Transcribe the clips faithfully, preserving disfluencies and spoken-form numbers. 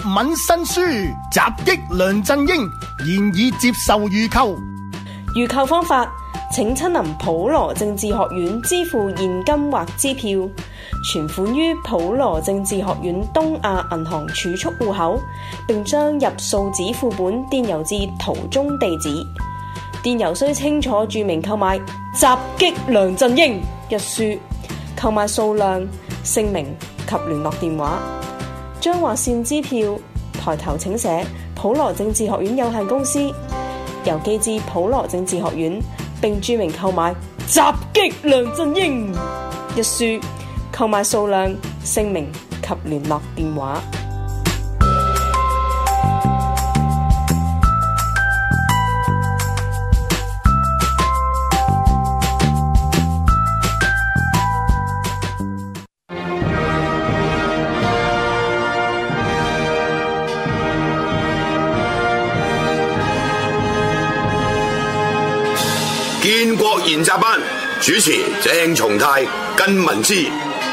敏新書襲擊梁振英，現已接受預購。 預購方法，請親臨普羅政治學院支付現金或支票，存款於普羅政治學院東亞銀行儲蓄戶口，並將入數紙副本電郵至圖中地址。電郵須清楚註明購買襲擊梁振英一書，購買數量、姓名及聯絡電話。將劃線支票抬頭請寫普羅政治學院有限公司，郵寄至普羅政治學院，並註明購買襲擊梁振英一書，購買數量、姓名及聯絡電話。 建國研習班主持鄭松泰、根文之。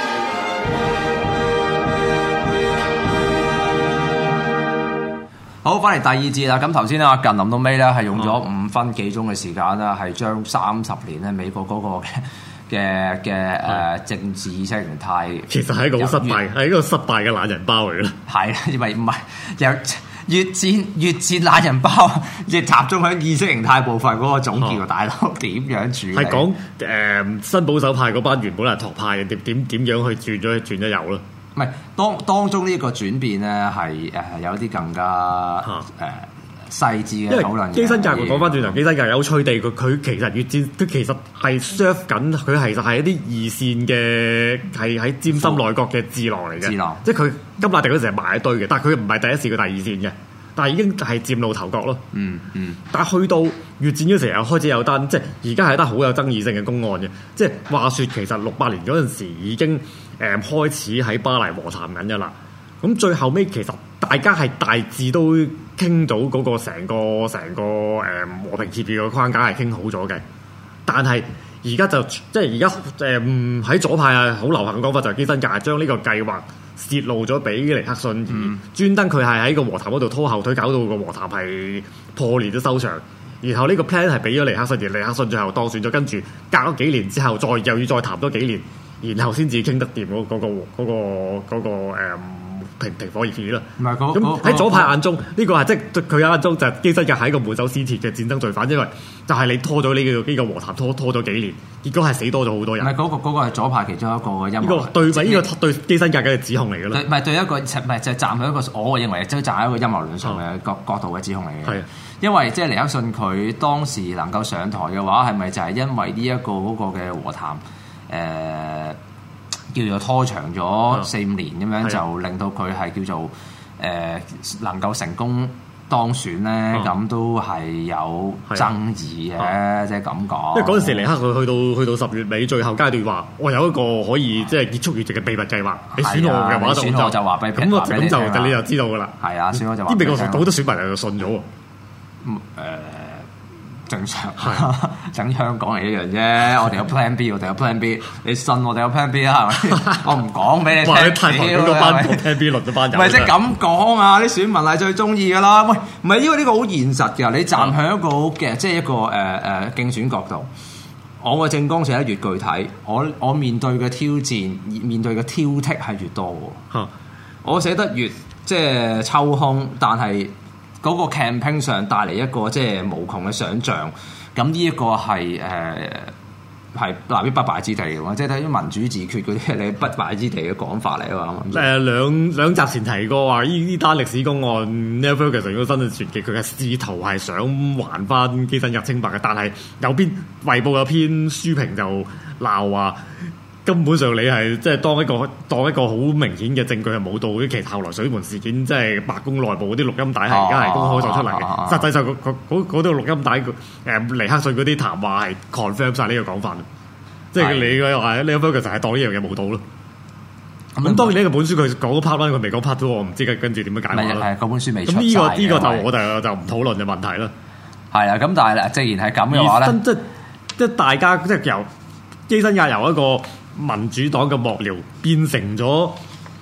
好，翻嚟第二節啦。咁頭先咧，阿近臨到尾咧，係用咗五分幾鐘嘅時間啦，係將三十年咧美國嗰個嘅嘅誒政治意識形態， 其實係一個好失敗，係一個失敗嘅懶人包嚟嘅啦。 係，因為唔係有。越戰越戰懶人包，亦集中喺意識形態部分嗰個總結喎，大佬點樣處理？係講誒新保守派嗰班原本係托派嘅，點點點樣去轉咗轉咗右咯？ 唔係當當中呢個轉變咧，係誒有啲更加誒、呃、細緻嘅討論。基辛格講翻轉頭，基辛格有趣地，佢佢其實越戰，佢其實係 serve 緊，佢其實係一啲二線嘅，係喺占心內閣嘅智囊嚟嘅。智囊，即係佢甘迺迪嗰時係埋一堆嘅，但係佢唔係第一線，佢第二線嘅。但係已經係佔路頭角咯。嗯嗯。但係去到越戰嗰時候，開始有單，即係而家係一單好有爭議性嘅公案嘅。即係話說，其實六八年嗰陣時已經誒、呃、開始喺巴黎和談緊嘅啦。咁最後尾其實大家係大致都傾到嗰個成個成個誒、呃、和平協議嘅框架係傾好咗嘅。但係而家就即係而家誒喺左派啊，好流行嘅講法就係基辛格將呢個計劃泄露咗俾尼克遜，而專登佢係喺個和談嗰度拖後腿，搞到個和談係破裂咗收場。然後呢個 plan 係俾咗尼克遜，而尼克遜最後當選咗，跟住隔咗幾年之後，再又要再談多幾年，然後先至傾得掂嗰嗰個嗰、嗰個嗰、嗰個誒、嗯、停停火協議啦。唔係咁喺左派眼中，呢、呢個係即係佢眼中就係基辛格係一個滿手撕鐵嘅戰爭罪犯，因為就係你拖咗呢、呢個呢、呢個和談拖拖咗幾年，結果係死多咗好多人。唔係嗰個嗰、嗰個係左派其中一個嘅陰謀。呢個對咪呢個對基辛格嘅指控嚟嘅啦。唔係對一個唔係就係站喺一個我認為即係站喺一個陰謀論上嘅角角度嘅指控嚟嘅。係。因為即係尼克遜佢當時能夠上台嘅話，係咪就係因為呢一個嗰個嘅和談誒、呃、叫做拖長咗四五年咁樣，就令到佢係叫做誒、呃、能夠成功當選咧？咁都係有爭議嘅，即係咁講。因為嗰陣時尼克佢去到去到十月尾最後階段話，我有一個可以即係結束越戰嘅秘密計劃。你選我嘅話，選我就話俾咁咁就你就知道㗎啦。係啊，選我就話啲美國好多選民就信咗喎。咁誒、呃、正常，整香港係一樣啫。我哋有 plan B， 我哋有 plan B， 你信我哋有 plan B 啦，係咪？我唔講俾你聽。哇！你太台嗰個班 plan B 輪咗班人。唔係即係咁講啊！啲選民係最中意噶啦。喂，唔係因為呢個好現實㗎。你站喺一個嘅即係一個誒誒、呃、競選角度，我個政綱寫得越具體，我我面對嘅挑戰、面對嘅挑剔係越多喎。我寫得越即係抽空，但係嗰個 campaign 上帶嚟一個即係無窮嘅想像，咁呢一個係誒係立於不敗之地嘅喎，即係睇啲民主自決嗰啲你不敗之地嘅講法嚟啊嘛。誒、呃、兩兩集前提過話，呢呢單歷史公案 Neil Ferguson 嗰個新嘅傳記，佢嘅試圖係想還翻基辛格清白嘅，但係有邊衛報有篇書評就鬧話，根本上你係即係當一個當一個好明顯嘅證據係冇到，其實後來水門事件即係白宮內部嗰啲錄音帶係而家係公開咗出嚟嘅。啊啊啊、實際上嗰嗰嗰啲錄音帶誒尼克遜嗰啲談話係 confirm 晒呢個講法，即係你嘅話呢個 Ferguson 係當呢樣嘢冇到咯。咁、嗯、當然呢個本書佢講 part one 佢未講 part two， 我唔知跟住點樣解釋啦。係嗰本書未出。咁呢、呢個呢、呢個就我就就唔討論嘅問題啦。係啊，咁但係既然係咁嘅話咧，即即係大家即係由基辛格由一個民主黨嘅幕僚變成咗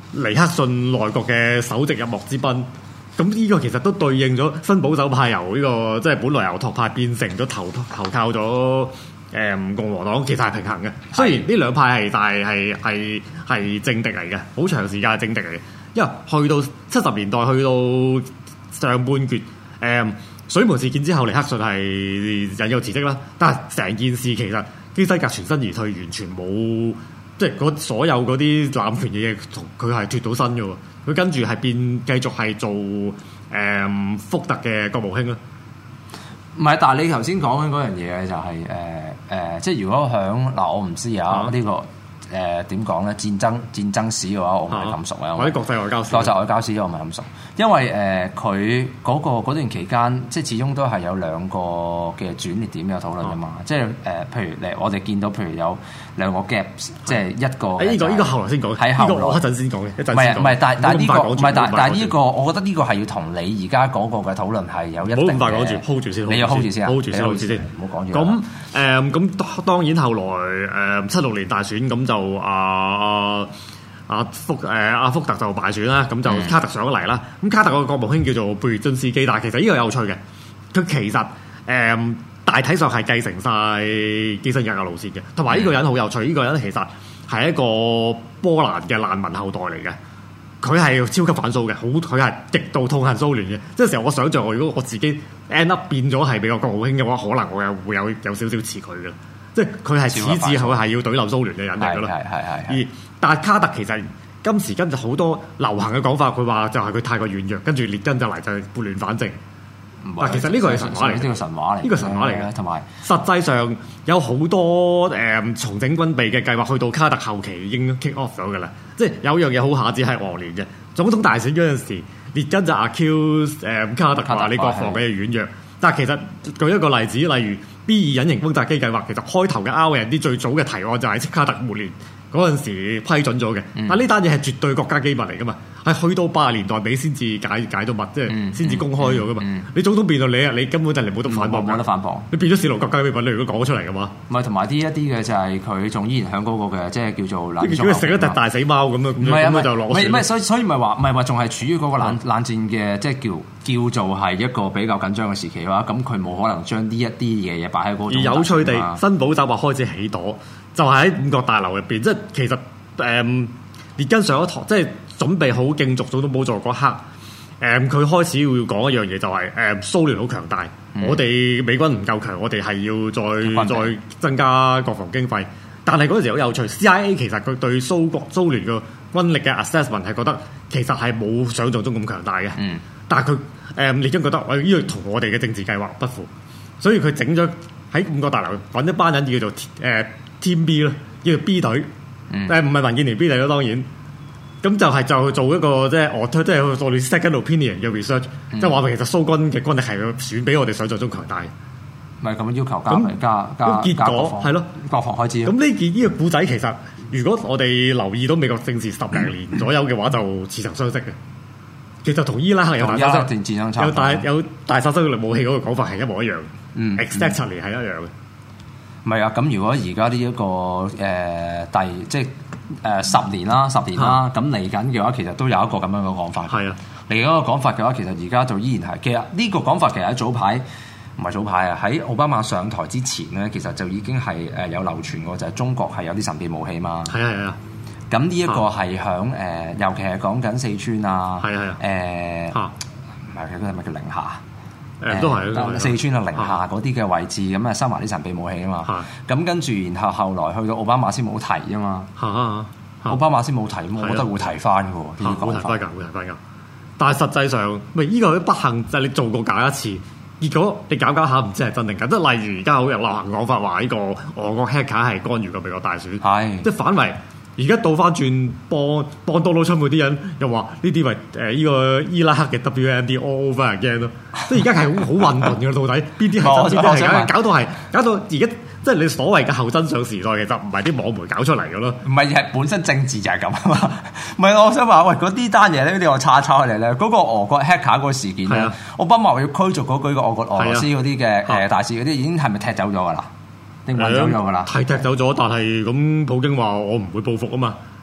尼克遜內閣嘅首席任務之賓。咁呢個其實都對應咗新保守派由呢、這個即係本來由托派變成咗投投靠咗誒、嗯、共和黨，其實係平衡嘅。雖然呢兩派係但係係係係政敵嚟嘅，好長時間係政敵嚟嘅。因為去到七十年代，去到上半決誒、嗯、水門事件之後，尼克遜係引誘辭職啦。但係成件事其實基辛格全身而退，完全冇即係所有嗰啲濫權嘅嘢同佢係脫到身嘅喎。佢跟住係變繼續係做誒、嗯、福特嘅國務卿啦。 唔係，但係你頭先講緊嗰樣嘢就係誒誒，即係如果響嗱，我唔知啊呢、呢個。誒點講咧？戰爭戰爭史嘅話，我唔係咁熟啊。 或者國際外交史， 國際外交史我唔係咁熟，因為誒佢嗰個嗰段期間，即係始終都係有兩個嘅轉捩點有討論㗎嘛。啊、即係誒、呃，譬如誒，我哋見到譬如有兩個 gap，、啊、即係一個。誒呢、 呢個呢、呢個後來先講， 喺後來我一陣先講嘅，一陣先講。 唔係唔係，但但係呢個唔係但但係呢個，我覺得呢個係要同你而家嗰個嘅討論係有一定嘅。唔好咁快講住 ，hold 住先。你要 hold 住先 hold 住先，hold 住先， 唔好講住。 咁誒咁當然後來誒七六年大選咁就啊。啊啊福誒阿、啊、福特就敗選啦，咁就卡特上咗嚟啦。咁、嗯、卡特個國務卿叫做貝爾津斯基，但係其實呢個有趣嘅，佢其實誒、嗯、大體上係繼承晒基辛格嘅路線嘅，同埋呢個人好有趣。呢、這個人其實係一個波蘭嘅難民後代嚟嘅，佢係超級反蘇嘅，好佢係極度痛恨蘇聯嘅。即係時候我想象，如果我自己 end up 變咗係美國國務卿嘅話，可能我又會有有少少似佢嘅。即係佢係始至佢係要懟冧蘇聯嘅人嚟㗎咯，係係係。而但係卡特其實今時今日好多流行嘅講法，佢話就係佢太過軟弱，跟住列根就嚟就係撥亂反正。但其實呢個係神話嚟，呢個神話嚟，呢個神話嚟嘅。同埋實際上有好多誒、嗯、重整軍備嘅計劃，去到卡特後期已經 kick off 咗㗎啦。即係有樣嘢好下子係俄聯嘅總統大選嗰陣時，列根就 accuse 誒卡特話你國防嘅軟弱。但係其實舉一個例子，例如 B 二隱形轟炸機計劃，其實開頭嘅 R and D 最早嘅提案就係卡特末年嗰陣時批准咗嘅。嗯、但呢單嘢係絕對國家機密嚟噶嘛，係去到八十年代尾先至解解到密，即係先至公開咗噶嘛。嗯嗯、你總統辯論你啊，你根本就嚟冇得反駁，冇得反駁。你變咗泄露國家機密，你如果講咗出嚟嘅話，唔係同埋啲一啲嘅就係佢仲依然響嗰個嘅，即係叫做冷。如果食一隻大死貓咁樣，咁樣咁就落。唔係唔係，所以所以唔係話唔係話仲係處於嗰個冷、嗯、冷戰嘅，即係叫。叫做係一個比較緊張嘅時期嘅話，咁佢冇可能將呢一啲嘅嘢擺喺嗰度。而有趣地，新保守話開始起朵，就係、是、喺五角大樓入邊。即係其實誒、嗯，列根上咗台，即係準備好競逐總統寶座嗰刻，誒、嗯、佢開始要講一樣嘢，就係、是、誒、嗯、蘇聯好強大，嗯、我哋美軍唔夠強，我哋係要再再增加國防經費。但係嗰陣時好有趣 ，C I A 其實佢對蘇國蘇聯嘅軍力嘅 assessment 係覺得其實係冇想像中咁強大嘅。嗯，但係佢誒列根覺得我呢個同我哋嘅政治計劃不符，所以佢整咗喺五角大樓揾一班人叫做誒、呃、Team B 咯，叫做 B 隊。嗯，誒唔係民建聯 B 隊咯，當然。咁就係就做一個即係我即係做你 second opinion 嘅 research，即係話明其實蘇軍嘅軍力係遠比我哋想像中強大。唔係咁樣要求加那加加結果係咯，國防開支。咁呢件呢個故仔其實，如果我哋留意到美國政治十零年左右嘅話，就似曾相識嘅。其實同伊拉克有大殺傷，有大有大殺傷力武器嗰個講法係一模一樣。嗯 exactly 係一樣嘅。唔係啊，咁如果而家呢一個誒、呃、第即係誒、呃、十年啦，十年啦，咁嚟緊嘅話，其實都有一個咁樣嘅講法。係啊，嚟緊個講法嘅話，其實而家就依然係，其實呢個講法其實喺早排。唔係早排啊！喺奧巴馬上台之前咧，其實就已經係誒有流傳過，就係、是、中國係有啲神秘武器嘛。係啊係啊。咁呢一個係響誒，尤其係講緊四川啊。係啊係啊。誒，唔係佢嗰係咪叫寧夏？誒都係。四川啊寧夏嗰啲嘅位置，咁啊收埋啲神秘武器啊嘛。咁跟住，然後後來去到奧巴馬先冇提啊嘛。嚇嚇。奧巴馬先冇提，我覺得會提翻嘅喎。呢個會提翻㗎，會提翻㗎。但係實際上，咪依個不幸就係你做過假一次。結果你搞搞下唔知係真定假，即係例如而家好有流行講法話呢個俄國 hacker 係干預過美國大選，係即係反為而家倒翻轉幫幫 Donald Trump 嗰啲人又話呢啲為誒呢個伊拉克嘅 W M D all over again 咯，即係而家係好好混沌嘅到底邊啲係真邊啲係假，搞到係搞到而家即係你所謂嘅後真相時代，其實唔係啲網媒搞出嚟嘅咯，唔係係本身政治就係咁啊嘛。唔係我想話喂，嗰啲單嘢咧，啲我叉叉嚟咧，嗰個俄國 hacker 嗰個事件咧，奧巴馬話要驅逐嗰幾個俄國俄羅斯嗰啲嘅誒大使嗰啲，已經係咪踢走咗㗎啦？定運走咗㗎啦？係踢走咗，但係咁普京話我唔會報復啊嘛。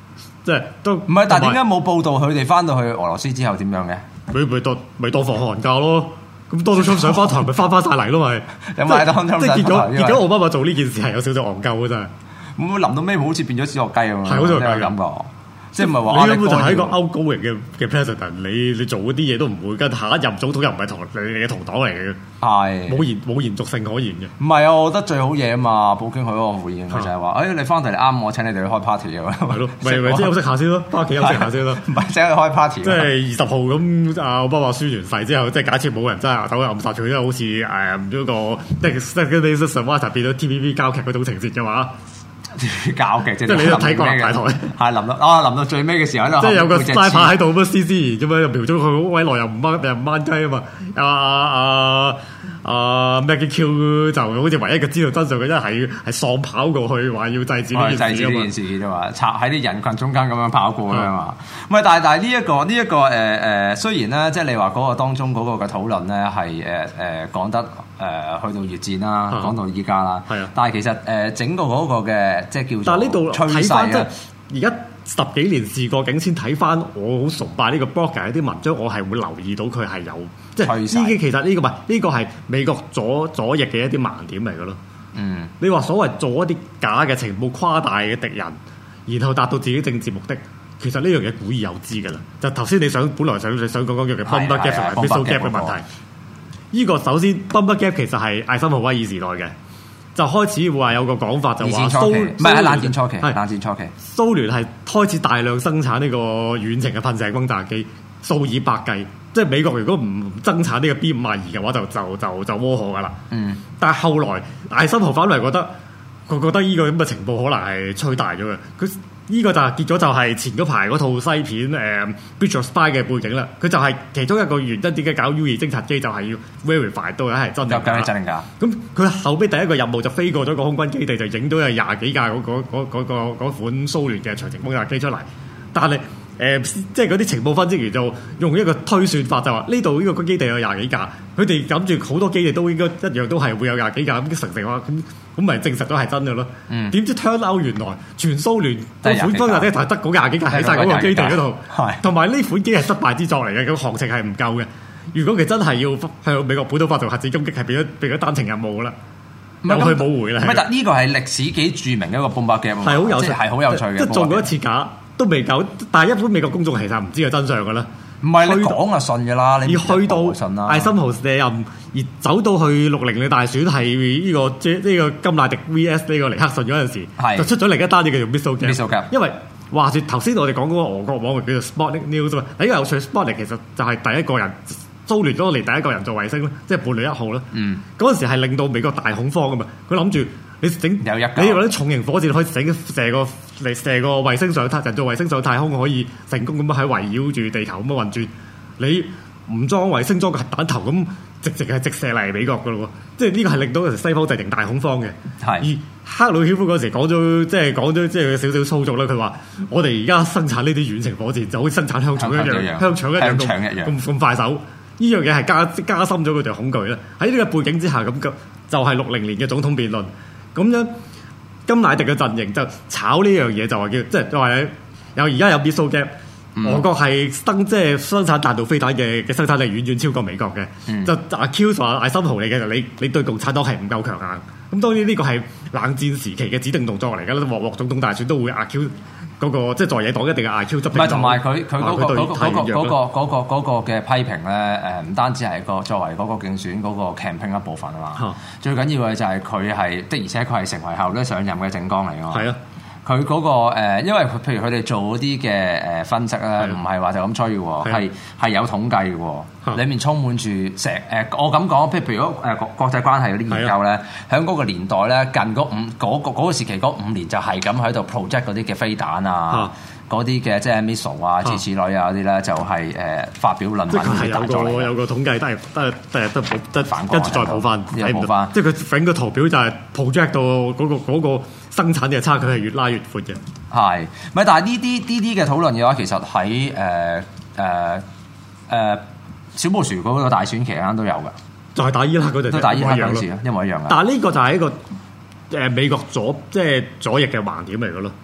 即係都唔係，但係點解冇報導佢哋翻到去俄羅斯之後點樣嘅？ 佢咪當咪當放寒假咯。咁多到想上翻台，咪翻翻晒嚟咯，咪有買當即係結咗結咗奧巴馬做呢件事係有少少戇鳩嘅真係。 咁臨到尾好似變咗小學雞咁樣， 係好似係感覺。即係唔係話你根本就係一個歐高型嘅嘅 president，你你做嗰啲嘢都唔會跟下一任總統又唔係同你嘅同黨嚟嘅， 係冇延冇延續性可言嘅。 唔係啊，我覺得最好嘢啊嘛，普京佢嗰個回應佢就係話：誒你翻嚟嚟啱我請你哋去開 party 嘅， 係咯，咪咪即係休息下先咯，翻屋企休息下先咯， 唔係請佢開 party。即係二十號咁，阿奧巴馬宣完誓之後，即係假設冇人真係走去暗殺佢，即係好似誒嗰個即係 Second Survivor 變咗 T V B 交劇嗰種情節嘅話。 教嘅，即係你都睇過大台， 係臨到啊，臨到最尾嘅時候喺度， 即係有個拉牌喺度咁樣斯斯然咁樣，又瞄咗佢好鬼耐，又唔掹又唔掹雞啊嘛！啊啊啊 Maggie Q 就好似唯一嘅知道真相嘅，因為係係喪跑過去話要制止呢件事啊嘛！ 制止呢件事啫嘛，插喺啲人群中間咁樣跑過啊嘛！唔係，但係但係呢一個呢一個誒誒，雖然咧，即係你話嗰個當中嗰個嘅討論咧係誒誒講得誒去到越戰啦，講到依家啦，係啊，但係其實誒整個嗰個嘅。即係叫做，但係呢度睇翻即係而家十幾年事過境先睇翻，我好崇拜呢個 blogger 啲文章，我係會留意到佢係有即係呢啲其實呢、呢個唔係呢個係美國左左翼嘅一啲盲點嚟嘅咯。嗯，你話所謂做一啲假嘅情報誇大嘅敵人，然後達到自己政治目的，其實呢樣嘢古已有之㗎啦。就頭先你想本來想想講講嘅 Bomber Gap 同埋 Missile Gap 嘅問題，呢、呢個首先 Bomber Gap 其實係艾森豪威爾時代嘅。就開始會話有個講法，就話蘇唔係喺冷戰初期，冷戰初期蘇聯係開始大量生產呢個遠程嘅噴射轟炸機，數以百計。即係美國如果唔增產呢個 B 五十二嘅話，就就就就窩火噶啦。嗯，但係後來艾森豪反嚟覺得，佢覺得呢個咁嘅情報可能係吹大咗嘅。佢呢個就係結咗就係前嗰排嗰套西片誒《Bridge of Spies》嘅背景啦。佢就係其中一個原因，點解搞 U 二偵察機就係要 verify 到底係真定假。真定假？咁佢後尾第一個任務就飛過咗個空軍基地，就影到有廿幾架嗰嗰嗰嗰個嗰款蘇聯嘅長程轟炸機出嚟。但係誒、呃，即係嗰啲情報分析員就用一個推算法，就話呢度呢個基地有廿幾架，佢哋諗住好多基地都應該一樣都係會有廿幾架咁成成話咁。咁咪證實咗係真嘅咯？點、嗯、知 turn out 原來全蘇聯個款轟炸機就係得嗰廿幾架喺晒嗰個基地嗰度，同埋呢款機係失敗之作嚟嘅，個行情係唔夠嘅。如果佢真係要向美國本土發動核子攻擊，係變咗變咗單程任務噶啦，有去冇回啦。唔係，但呢個係歷史幾著名嘅一個 Bomber Gap，係好有趣， 係好有趣嘅。 即係做過一次假都未夠，但係一般美國公眾其實唔知個真相噶啦。 唔係你講就信㗎啦，你而去到艾森豪卸任，而走到去六零嘅大選係呢、這個即呢、這個甘迺迪 V S 呢個尼克遜嗰陣時，就出咗另一單嘢叫做 Missile Gap。因為話説頭先我哋講嗰個俄國網咪叫做 Sputnik News 嘛，呢個有趣 Sputnik 其實就係第一個人蘇聯嗰年第一個人做衛星咯，即係伴侶一號咯。嗯，嗰陣時係令到美國大恐慌㗎嘛，佢諗住。你整你用啲重型火箭可以整射個嚟射個衛星上太人造衛星上太空，可以成功咁樣喺圍繞住地球咁樣運轉。你唔裝衛星裝個核彈頭咁，直直係直射嚟美國噶咯喎！即係呢個係令到嗰時西方陣營大恐慌嘅。係而克魯曉夫嗰時講咗，即係講咗即係少少粗俗啦。佢話：我哋而家生產呢啲遠程火箭就好似生產香腸一樣，香腸一樣咁咁快手。呢樣嘢係加加深咗佢哋恐懼啦。喺呢個背景之下，咁就係六零年嘅總統辯論。咁樣甘迺迪嘅陣營就炒呢樣嘢，就話叫即係話有而家有 Missile Gap，俄國係生即係生產彈道飛彈嘅嘅生產力遠遠超過美國嘅，嗯、就 accuse 話艾森豪嚟嘅，你你對共產黨係唔夠強硬。咁當然呢個係冷戰時期嘅指定動作嚟㗎啦，鑊鑊總統大選都會 accuse 嗰個即係在野黨一定係 accuse 執政黨。唔係同埋佢佢嗰個嗰、嗰個嗰、嗰個嗰、嗰個嗰、嗰個嘅批評咧，誒唔單止係個作為嗰個競選嗰個 campaign 一部分啊嘛，嗯、最緊要嘅就係佢係的而且確係成為後咧上任嘅政綱嚟㗎嘛。係啊。佢嗰、那個、呃、因為譬如佢哋做嗰啲嘅誒分析咧，唔係話就咁吹嘅，係係有統計嘅，裡、啊、面充滿住成誒。我咁講，譬如譬如果誒國國際關係嗰啲研究咧，喺嗰、啊、個年代咧，近嗰五嗰個嗰個時期嗰五年就係咁喺度 project 嗰啲嘅飛彈啊，嗰啲嘅即係 missile 啊、諸如此類啊嗰啲咧，就係、是、誒、呃、發表論文。即係有個有個統計，得得得得補得反，跟住再補翻睇唔到。即係佢整個圖表就係 project 到嗰、那個嗰、那個生產嘅差距係越拉越闊嘅。係，咪但係呢啲呢啲嘅討論嘅話，其實喺誒誒誒小布殊嗰個大選期間都有㗎，就係打伊拉克嗰陣都打伊拉克嗰時，一模一樣嘅。但係呢個就係一個誒、呃、美國左即係左翼嘅盲點嚟嘅咯。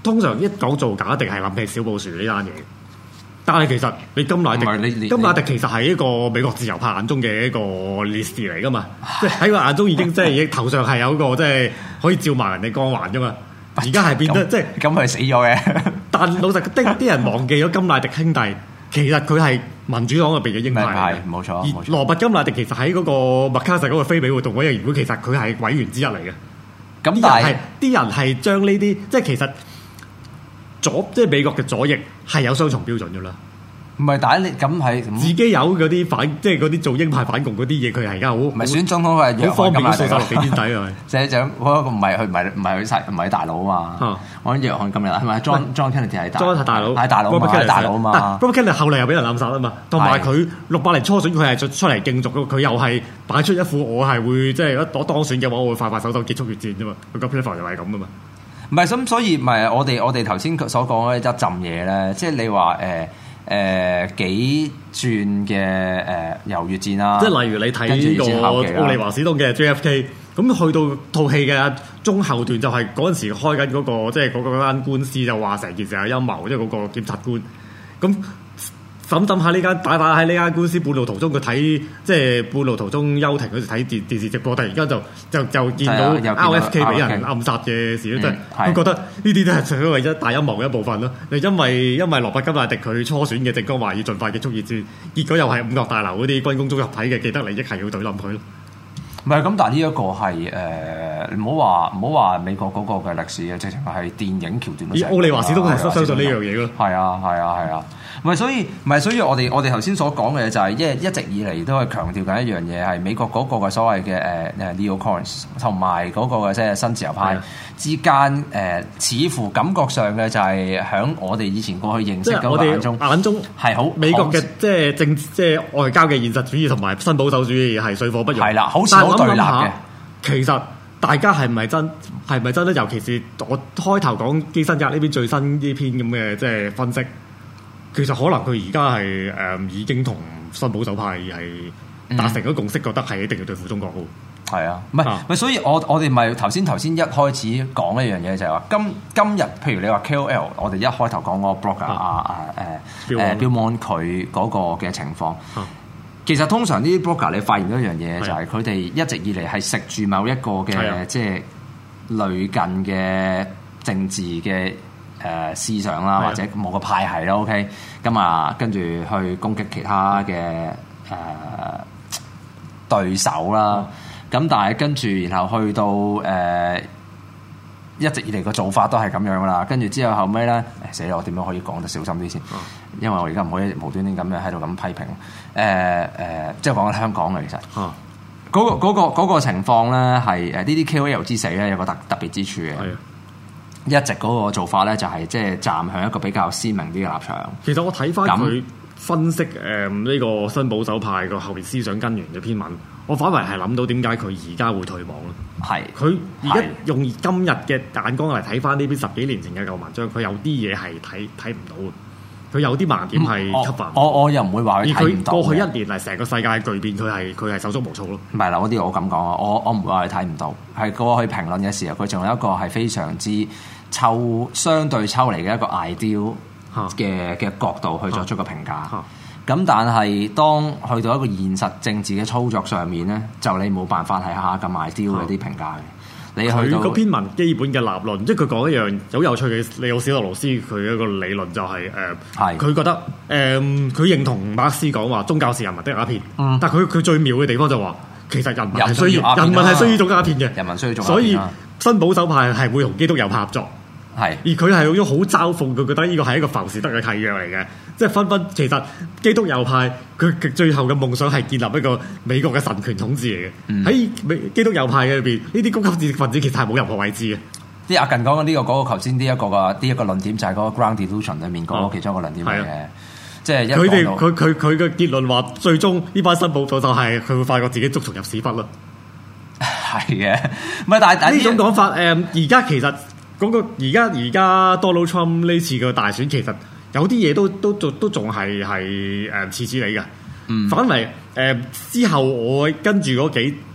通常一講造假，一定係諗起小布殊呢單嘢。但係其實你甘迺迪，甘迺迪其實係一個美國自由派眼中嘅一個烈士嚟噶嘛，即係喺佢眼中已經即係已經頭上係有一個即係可以照埋人哋光環噶嘛。而家係變得即係咁佢死咗嘅。 但老實啲啲人忘記咗甘迺迪兄弟，其實佢係民主黨入邊嘅鷹派， 冇錯。 而羅拔甘迺迪其實喺嗰個麥卡錫嗰個非美活動嗰個議會，其實佢係委員之一嚟嘅。咁但係啲人係將呢啲即係其實左即係美國嘅左翼係有雙重標準噶啦。 唔係，但係你咁係自己有嗰啲反，即係嗰啲做鷹派反共嗰啲嘢，佢係而家好唔係選總統係好方便掃晒落地天底啊！ 社長嗰個唔係佢唔係唔係佢細唔係大佬啊嘛。我諗約翰今日係咪 John John Kennedy 係大 John 係大佬， 係大佬嘛，係大佬嘛。 Robert Kennedy 後嚟又俾人暗殺啊嘛，同埋佢六百年初選佢係出出嚟競逐咯，佢又係擺出一副我係會即係一攞當選嘅話，我會快快手手結束越戰啫嘛。佢個 plan 就係咁啊嘛。 唔係咁，所以唔係我哋我哋頭先所講嘅一浸嘢咧，即係你話誒。誒、呃、幾轉嘅誒由越戰啦， 即係例如你睇呢個奧利華史東嘅 J F K， 咁去到套戲嘅中後段就係嗰陣時開緊嗰、那個即係嗰個單官司，就話成件事係陰謀，即係嗰個檢察官咁。諗諗下呢間打打喺呢間官司半路途中，佢睇即係半路途中休庭，佢就睇電電視直播，突然間就就就見到 R F K 俾人暗殺嘅事咯，即係佢覺得呢啲都係所謂一大陰謀嘅一部分咯。你因為因為羅拔甘迺迪佢初選嘅政綱話要盡快結束熱戰，結果又係五角大樓嗰啲軍工綜合體嘅既得利益係要懟冧佢咯。 唔係咁，但係呢一個係誒，唔好話唔好話美國嗰個嘅歷史嘅，直情係電影橋段。 而奧利華史東係相信呢樣嘢咯。係啊，係啊，係啊。唔係，所以唔係，所以我哋我哋頭先所講嘅就係一一直以嚟都係強調緊一樣嘢，係美國嗰個嘅所謂嘅誒誒 neocons 同埋嗰個嘅即係新自由派之間誒、呃，似乎感覺上嘅就係喺我哋以前過去認識嗰個眼中眼中係好美國嘅即係政即係外交嘅現實主義同埋新保守主義係水火不容。係啦，好似好對立嘅。其實大家係咪真係咪真咧？尤其是我開頭講基辛格呢邊最新呢篇咁嘅即係分析。其實可能佢而家係誒已經同新保守派係達成咗共識，覺得係一定要對付中國好。 係啊，唔係唔係，所以我我哋咪頭先頭先一開始講一樣嘢就係話，今今日譬如你話 K O L， 我哋一開頭講嗰個 blogger 啊啊誒誒 Bill Maher 佢嗰個嘅情況，啊、其實通常呢啲 blogger 你發現咗一樣嘢就係佢哋一直以嚟係食住某一個嘅即係類近嘅政治嘅。誒、呃、思想啦，或者某個派系啦 ，OK，咁啊，跟住去攻擊其他嘅誒、呃、對手啦。咁、嗯、但係跟住，然後去到誒、呃、一直以嚟個做法都係咁樣噶啦。跟住之後後尾咧，死啦！我點樣可以講得小心啲先？嗯、因為我而家唔可以無端端咁樣喺度咁批評。誒、呃、誒、呃，即係講緊香港嘅其實。嗯嗰、那個嗰、那個那個情況咧，係誒呢啲 K O L 之死咧，有個特特別之處嘅。一直嗰個做法咧，就係即係站向一個比較鮮明啲嘅立場。 其實我睇翻佢分析誒呢、呃這個新保守派個後面思想根源嘅篇文，我反為係諗到點解佢而家會退網咯。係佢而家用今日嘅眼光嚟睇翻呢篇十幾年前嘅舊文章，佢有啲嘢係睇睇唔到嘅。佢有啲盲點係吸發。我我，我又唔會話佢睇唔到。而佢過去一年嚟成個世界巨變，佢係佢係手足無措咯。 唔係啦，嗰啲我咁講啊，我我唔會話佢睇唔到。係過去評論嘅時候，佢仲有一個係非常之抽相對抽離嘅一個 ideal 嘅嘅角度去作出個評價。咁但係當去到一個現實政治嘅操作上面咧，就你冇辦法係下咁 ideal 嘅啲評價嘅。你佢嗰篇文基本嘅立論，即係佢講一樣好有趣嘅，利奧史特羅斯佢一個理論就係、是、誒，佢、呃、覺得誒，佢、呃、認同馬克思講話宗教是人民的鴉片，嗯、但係佢佢最妙嘅地方就話，其實人民係需要人民係需要種鴉片嘅，人民需要種鴉片，所以新保守派係會同基督右派合作。係，而佢係用咗好嘲諷，佢覺得呢個係一個浮士德嘅契約嚟嘅，即係分分其實基督右派佢最後嘅夢想係建立一個美國嘅神權統治嚟嘅。喺、嗯、基督右派嘅裏邊，呢啲高級知識分子其實係冇任何位置嘅。啲阿近講緊呢個嗰、嗰個頭先呢一個嘅呢一個論點就係嗰個 ground delusion 裡面嗰個其中一個論點嚟嘅。嗯、即係佢哋佢佢佢嘅結論話，最終呢班新保守就係佢會發覺自己捉蟲入屎窟咯。係嘅，唔係但係呢種講法誒，而、呃、家其實。嗰個而家而家 Donald Trump 呢次嘅大選，其實有啲嘢都都都都仲係係誒似似你嘅，嗯、反為誒、呃、之後我跟住嗰幾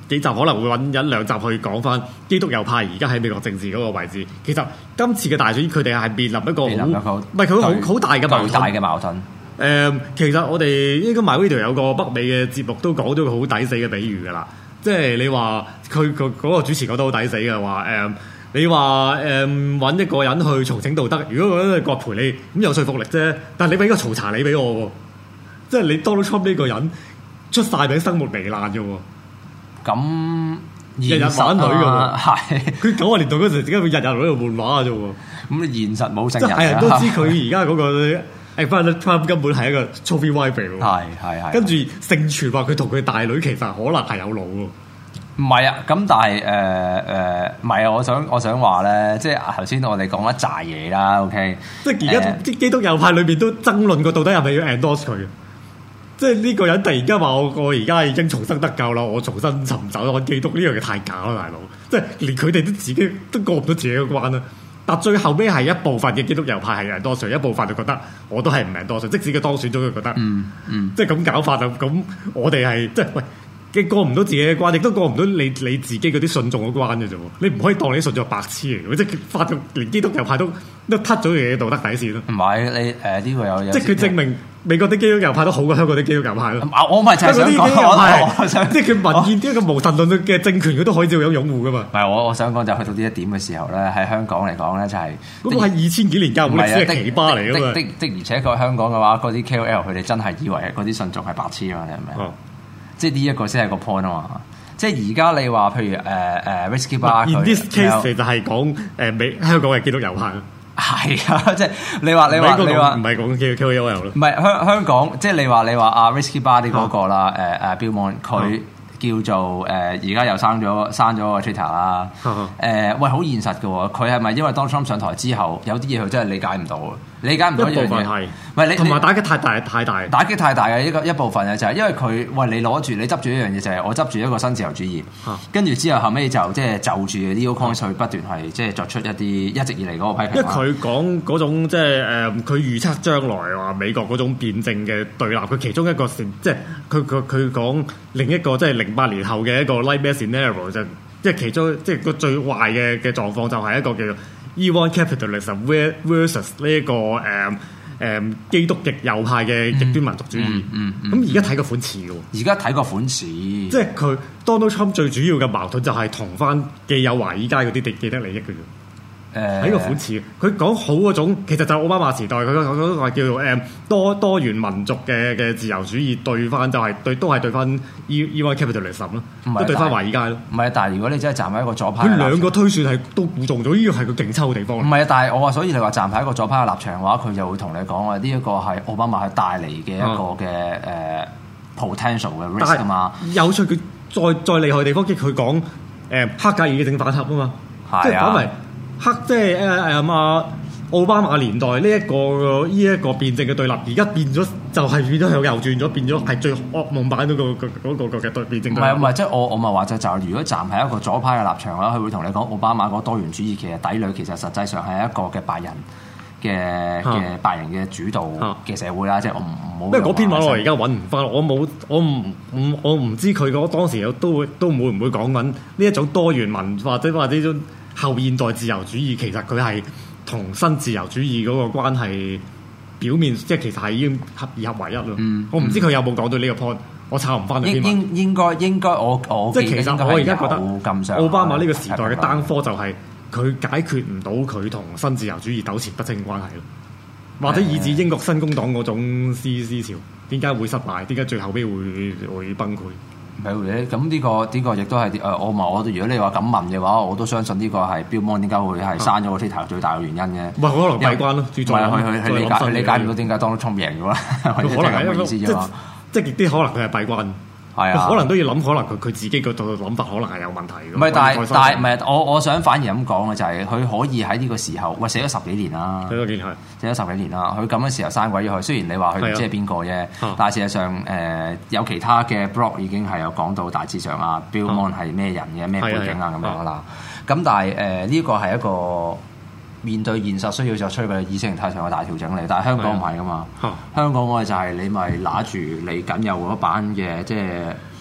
幾集可能會揾一兩集去講翻基督右派而家喺美國政治嗰個位置。其實今次嘅大選，佢哋係面臨一個好唔係佢好好大嘅矛盾。 大嘅矛盾。誒、 呃，其實我哋應該 MyRadio 有個北美嘅節目都講咗個好抵死嘅比喻㗎啦。即係你話佢佢嗰個主持覺得好抵死嘅話，誒、呃，你話誒揾一個人去重整道德，如果嗰個葛培理咁有說服力啫。但係你俾個曹查理俾我喎，即係你 Donald Trump 呢個人出晒名生活糜爛嘅喎。 咁日日反女嘅喎， 係佢九十年代嗰時點解會日日喺度換畫嘅啫喎？ 咁現實冇證人， 係人都知佢而家嗰個 Donald Trump 根本係一個 trophy wife 嚟喎。 係係係。跟住盛傳話佢同佢大女其實可能係有腦喎。 唔係啊，咁但係誒誒，唔係啊！我想我想話咧，即係頭先我哋講一紮嘢啦 ，OK？即係而家啲基督右派裏邊都爭論過到底係咪要 endorse 佢？即係呢個人突然間話我我而家已經重生得救啦，我重新尋找咗基督，呢樣嘢太假啦，大佬！即係連佢哋都自己都過唔到自己嘅關啦。但最後尾係一部分嘅基督右派係 endorse，一部分就覺得我都係唔 endorse，即使佢當選咗，佢覺得嗯嗯，即係咁搞法就咁，我哋係即係喂。你過唔到自己嘅關，亦都過唔到你你自己嗰啲信眾嘅關嘅啫喎。你唔可以當你信眾白痴嚟嘅，即係發到連基督右派都都撻咗嘢道德底線咯。唔係你誒呢、呃這個有，有即係佢證明美國啲基督右派都好過香港啲基督右派咯。我唔係就係想講，即係佢民意一個無神論嘅政權，佢都可以照樣擁護噶嘛。唔係我我想講就去到呢一點嘅時候咧，喺香港嚟講咧就係嗰個係二千幾年教會歷史嘅奇葩嚟噶嘛。的的而且確香港嘅話，嗰啲 K O L 佢哋真係以為嗰啲信眾係白痴啊嘛，係咪？哦即係呢一個先係個 point 啊嘛！即係而家你話，譬如誒誒、呃、Risky Bar， in this case 其實係講誒美香港嘅基督右派。係啊，即係你話你話你話唔係講 K O L 咯？唔係香香港，即係你話你話阿 Risky Bar 啲嗰個啦，誒誒 Bill Maher 佢叫做誒而家又生咗生咗個 Twitter 啦。誒、呃、喂，好現實嘅喎，佢係咪因為 Donald Trump 上台之後有啲嘢佢真係理解唔到？理解唔到一樣嘢係，唔係你同埋打擊太大太大，打擊太大嘅一個一部分嘅就係因為佢喂你攞住你執住一樣嘢就係我執住一個新自由主義，跟住之後後尾就即係就住呢個 coin 去不斷係即係作出一啲一直以嚟嗰個批評。因為佢講嗰種即係誒，佢預測將來話美國嗰種辯證嘅對立，佢其中一個即係佢佢佢講另一個即係零八年後嘅一個 nightmare scenario 就即係其中即係個最壞嘅嘅狀況就係一個叫做Iran capitalism versus 呢一個誒誒、嗯嗯、基督極右派嘅極端民族主義。咁而家睇個款似嘅喎，而家睇個款似，即係佢 Donald Trump 最主要嘅矛盾就係同翻既有華爾街嗰啲既得利益嘅啫。誒喺個款似，佢講好嗰種，其實就係奧巴馬時代佢嗰嗰個叫做誒多多元民族嘅嘅自由主義對翻就係、是、對都係對翻 Iran capitalism 咯，都對翻華爾街咯。唔係，但係如果你真係站喺一個左派，佢兩個推算係都估中咗，呢個係個勁抽嘅地方。唔係啊，但係我話，所以你話站喺一個左派嘅立場嘅話，佢就會同你講話呢一個係奧巴馬係帶嚟嘅一個嘅誒、呃、potential 嘅 risk 啊嘛。有趣，佢再再厲害嘅地方，即係佢講誒黑格爾嘅正反合啊嘛，即係講埋。黑即係誒誒啊！奧巴馬年代呢、這、一個呢一、這個辯證嘅對立，而家變咗就係變咗又右轉咗，變咗係最惡夢版嗰、那個嗰、那個嘅對辯證。唔係唔係，即係我我咪話就就如果站喺一個左派嘅立場嘅話，佢會同你講奧巴馬嗰多元主義其實底裏其實實際上係一個嘅白人嘅嘅、啊、白人嘅主導嘅社會啦。啊、即係我唔唔好。因為嗰篇文我而家揾唔翻，我冇我唔唔我唔知佢嗰當時有都會都會唔會講緊呢一種多元文或者或者呢種。後現代自由主義其實佢係同新自由主義嗰個關係表面，即係其實係已經合二合為一咯。嗯、我唔知佢有冇講到呢個 point，我查唔翻。應應應該應該我我即係其實我而家覺得奧巴馬呢個時代嘅單科就係佢解決唔到佢同新自由主義糾纏不清關係咯，或者以至英國新工黨嗰種思思潮點解會失敗？點解最後尾會會崩潰？係嘅，咁呢、這個呢、這個亦都係誒，我問我如果你話咁問嘅話，我都相信呢個係 Bill Maher 點解會係刪咗個 Twitter 最大嘅原因嘅。唔係可能閉關咯，唔係佢佢佢理解佢理解唔到點解 Donald Trump贏嘅啦。可能係咁嘅意思啫嘛。即係亦啲可能佢係閉關。係啊，可能都要諗，可能佢佢自己個度諗法可能係有問題。唔係，但係但係唔係我我想反而咁講嘅就係、是、佢可以喺呢個時候，喂寫咗十幾年啦，寫咗幾年，寫咗十幾年啦。佢咁嘅時候刪鬼咗佢，雖然你話佢唔知係邊個啫，啊、但係事實上誒、呃、有其他嘅 blog 已經係有講到大致上啊 Bill Maher 係咩人嘅咩背景啊咁樣啦。咁但係誒呢個係一個面對現實需要作出嘅意識形態上嘅大調整嚟，但係香港唔係噶嘛。啊、香港我哋就係你咪拿住你僅有嗰班嘅即係誒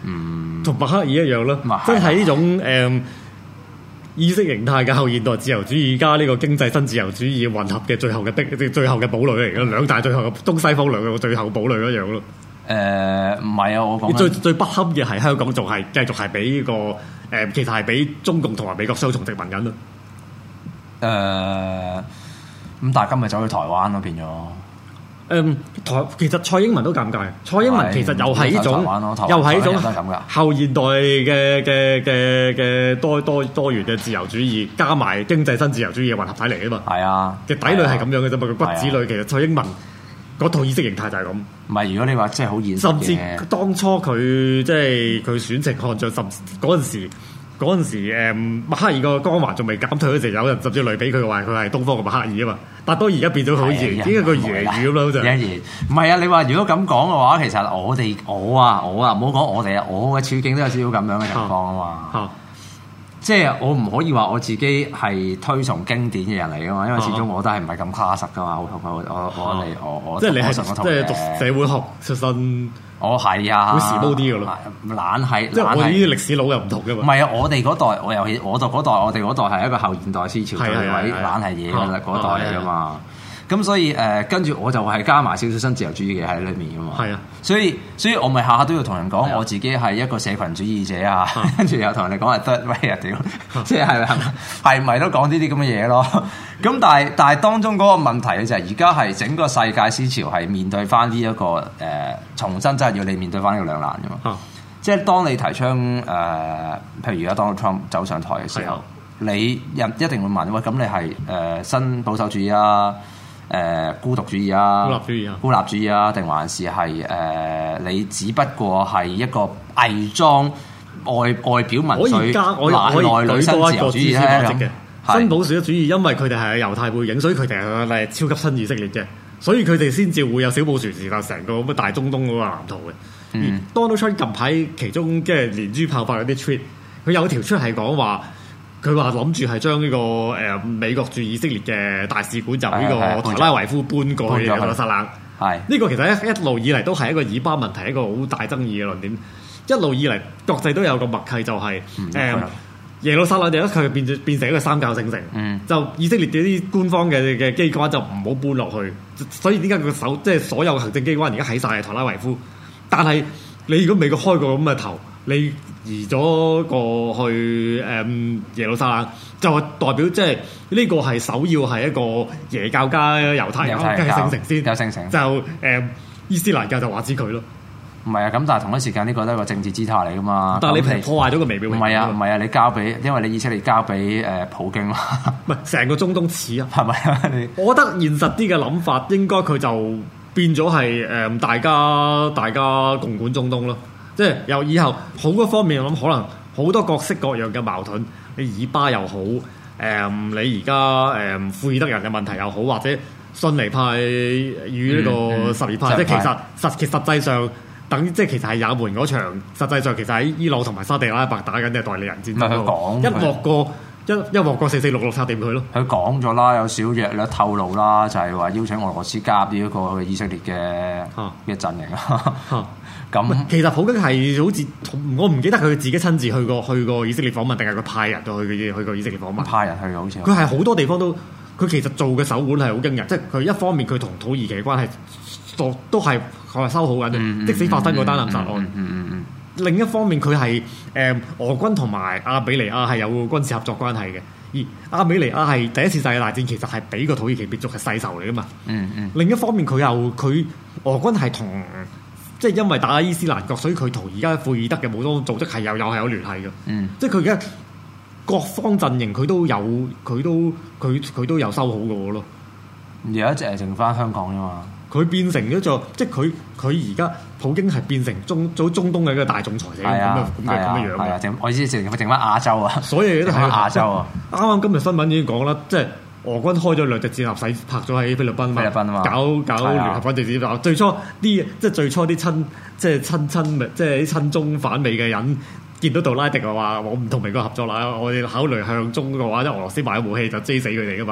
嗯， 同默克爾一樣咯，真係呢種誒、嗯、意識形態嘅後現代自由主義加呢個經濟新自由主義混合嘅最後嘅的最後嘅堡壘嚟嘅，兩大最後嘅東西方兩個最後堡壘一樣咯。 誒唔係啊，我講最最不堪嘅係香港仲係繼續係俾呢個誒、呃，其實係俾中共同埋美國雙重殖民緊咯。 誒咁、呃，但係今日走去台灣咯，變咗。 誒台其實蔡英文都尷尬，蔡英文其實又係呢種，又係呢種後現代嘅嘅嘅嘅多多多元嘅自由主義，加埋經濟新自由主義嘅混合體嚟啊嘛。係啊，嘅底裏係咁樣嘅啫嘛，個骨子裏其實蔡英文嗰套意識形態就係咁。唔係，如果你話真係好現實嘅，甚至當初佢即係佢選情看著甚嗰陣時。嗰陣時，誒默克爾個光環仲未減退嗰時，有人甚至類比佢話佢係東方嘅默克爾啊嘛。但當而家變咗好似，點解個粵語咁咯？好似唔係啊！你話如果咁講嘅話，其實我哋我啊我啊唔好講我哋啊，我嘅處境都有少少咁樣嘅情況啊嘛。啊即係我唔可以話我自己係推崇經典嘅人嚟噶嘛，因為始終我都係唔係咁卡實噶嘛。我我我我哋我我即係你係即係讀社會學出身。我係啊，會時髦啲嘅咯，懶係，即係我哋呢啲歷史佬又唔同嘅嘛。唔係啊，我哋嗰代，我尤其我讀嗰代，我哋嗰代係一個後現代思潮最位懶係嘢嘅啦，嗰代嚟㗎嘛。咁所以誒，跟住我就係加埋少少新自由主義嘅喺裏面㗎嘛。係啊，所以所以我咪下下都要同人講，我自己係一個社群主義者啊，跟住又同人哋講係 third way 啊，屌，即係係咪係咪都講呢啲咁嘅嘢咯？咁但係但係當中嗰個問題就係而家係整個世界思潮係面對翻呢一個誒、呃、重新真係要你面對翻呢個兩難㗎嘛。啊、即係當你提倡誒、呃，譬如而家 Donald Trump 走上台嘅時候，的你人一定會問喂，咁你係誒、呃、新保守主義啊？誒、呃、孤獨主義啊，孤立主義啊，孤立主義啊，定還是係誒、呃、你只不過係一個偽裝外外表民粹，內內裏新自由主義咧？新保守主義，因為佢哋係有猶太背景，所以佢哋係超級新以色列嘅，所以佢哋先至會有小布殊時代成個咁大中東嗰個藍圖嘅。嗯、Donald Trump 近排其中即係連珠炮發嗰啲 tweet，佢有條 tweet 係講話。佢話諗住係將呢個誒、呃、美國駐以色列嘅大使館由呢個特拉維夫搬過去耶路撒冷。係呢個其實一一路以嚟都係一個以巴問題一個好大爭議嘅論點。一路以嚟國際都有個默契、就係，就係誒耶路撒冷第一佢變變成一個三教聖城，嗯、就以色列啲官方嘅嘅機關就唔好搬落去。所以點解佢手即係所有行政機關而家喺晒係特拉維夫？但係你如果美國開個咁嘅頭，你移咗過去誒、嗯、耶路撒冷，就係代表即係呢個係首要係一個耶教加猶太人嘅聖城先，有聖城就誒、嗯、伊斯蘭教就話知佢咯。唔係啊，咁但係同一時間呢個都係一個政治姿態嚟噶嘛。但係你破壞咗個微妙。唔係啊，唔係啊，你交俾，因為你以色列交俾誒普京嘛。唔係成個中東似啊，係咪啊？你我覺得現實啲嘅諗法，應該佢就變咗係誒大家大家共管中東咯。即係由以後好多方面，我諗可能好多各式各樣嘅矛盾，你以巴又好，誒、嗯、你而家誒庫爾德人嘅問題又好，或者遜尼派與呢個什葉派，嗯嗯、即係其實實其實際上等即係其實係也門嗰場，實際上其實喺伊朗同埋沙地阿拉伯打緊嘅代理人戰爭咯，一鑊過一一鑊過四四六六拆掂佢咯。佢講咗啦，有少約略透露啦，就係、是、話邀請俄羅斯加入呢一個以色列嘅嘅陣營啊。咁其實普京係好似我唔記得佢自己親自去過去過以色列訪問，定係佢派人去去去過以色列訪問？派人去嘅好似。佢係好多地方都，佢其實做嘅手腕係好驚人，即係佢一方面佢同土耳其嘅關係都都係佢係修好緊嘅，嗯、即使發生嗰單暗殺案。嗯嗯嗯嗯、另一方面佢係誒俄軍同埋阿比尼亞係有軍事合作關係嘅，而阿比尼亞係第一次世界大戰其實係俾個土耳其滅族係世仇嚟噶嘛。嗯嗯、另一方面佢又佢俄軍係同。即係因為打伊斯蘭國，所以佢同而家庫爾德嘅武裝組織係有有係有聯繫嘅。嗯，即係佢而家各方陣營佢都有，佢都佢佢都有收好嘅咯。而家就係剩翻香港啫嘛。佢變成咗做，即係佢佢而家普京係變成中咗中東嘅一個大總裁嚟嘅咁嘅咁嘅咁嘅樣嘅。係啊，我意思剩剩翻亞洲啊。所有嘢都係亞洲啊。啱啱今日新聞已經講啦，即係。俄軍開咗兩隻戰艦洗拍咗喺菲律賓嘛，搞搞聯合軍政治戰。最初啲即係最初啲親即係親親即係啲親中反美嘅人見到杜拉迪話：我唔同美國合作啦，我哋考慮向中嘅話，即係俄羅斯買武器就追死佢哋噶嘛。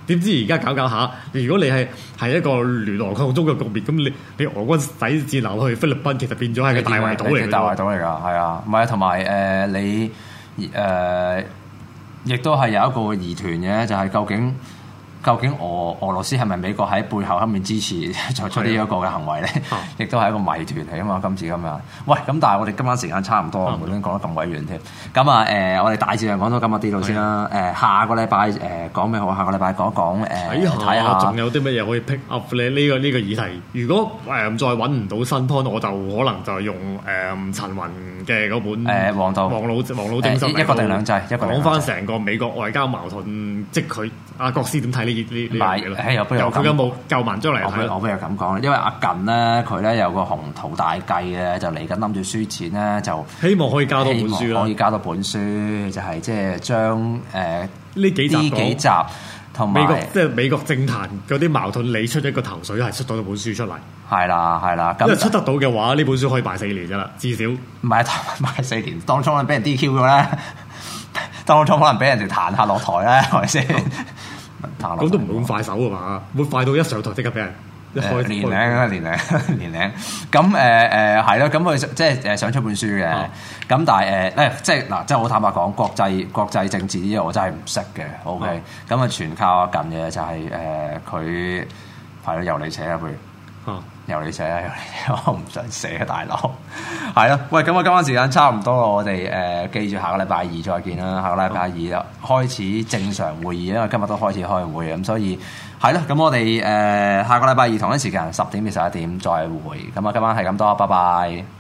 點知而家搞搞下，如果你係係一個聯俄抗中嘅局面，咁你你俄軍使戰流去菲律賓，其實變咗係個大圍島嚟嘅。 大圍島嚟㗎，係啊，唔係同埋誒你誒亦都係有一個疑團嘅，就係、是、究竟。究竟俄俄羅斯係咪美國喺背後一面支持做出呢一個嘅行為咧？亦都係一個謎團嚟啊嘛！今次咁樣，喂，咁但係我哋今晚時間差唔多，唔好講得咁鬼遠添。咁啊誒，我哋大致上講到今日呢度先啦。誒、呃，下個禮拜誒講咩好？下個禮拜講一講誒，睇下仲有啲乜嘢可以 pick up 咧？呢、這個呢、這個議題，如果誒、呃、再揾唔到新 point，我就可能就用誒、呃、陳雲嘅嗰本誒黃道黃老黃老正心、呃、 一國定兩制，一國講翻成個美國外交矛盾，即佢阿國師點睇呢？呢呢樣嘢咯， 由佢有冇舊文章嚟睇？ 我不如咁講咧，因為阿近咧，佢咧有個宏圖大計嘅，就嚟緊諗住輸錢咧，就希望可以加多本書啦。 可以加多本書，就係即係將誒呢幾集呢幾集同埋美國即係美國政壇嗰啲矛盾，你出一個頭緒係出到一本書出嚟。 係啦，係啦，咁因為出得到嘅話，呢本書可以賣四年㗎啦，至少。唔係賣四年，當初可能俾人 D Q 咗咧，當初可能俾人哋彈下落台咧，係咪先？ 咁都唔會咁快手啊嘛，會快到一上台即刻俾人一開年齡啊年齡年齡咁誒誒係咯，咁佢即係誒想出本書嘅，咁、啊、但係誒誒即係嗱，即係好坦白講，國際國際政治呢啲我真係唔識嘅 ，OK，咁啊全靠阿近嘅就係誒佢係咯由你寫啊佢，由你寫啊由你，我唔想寫啊大佬，係咯，喂，咁啊今晚時間差唔多咯，我哋誒、呃、記住下個禮拜二再見啦，下個禮拜二啦開始正常會議，因為今日都開始開會咁，所以係咯，咁我哋誒、呃、下個禮拜二同一時間十點至十一點再會，咁啊今晚係咁多，拜拜。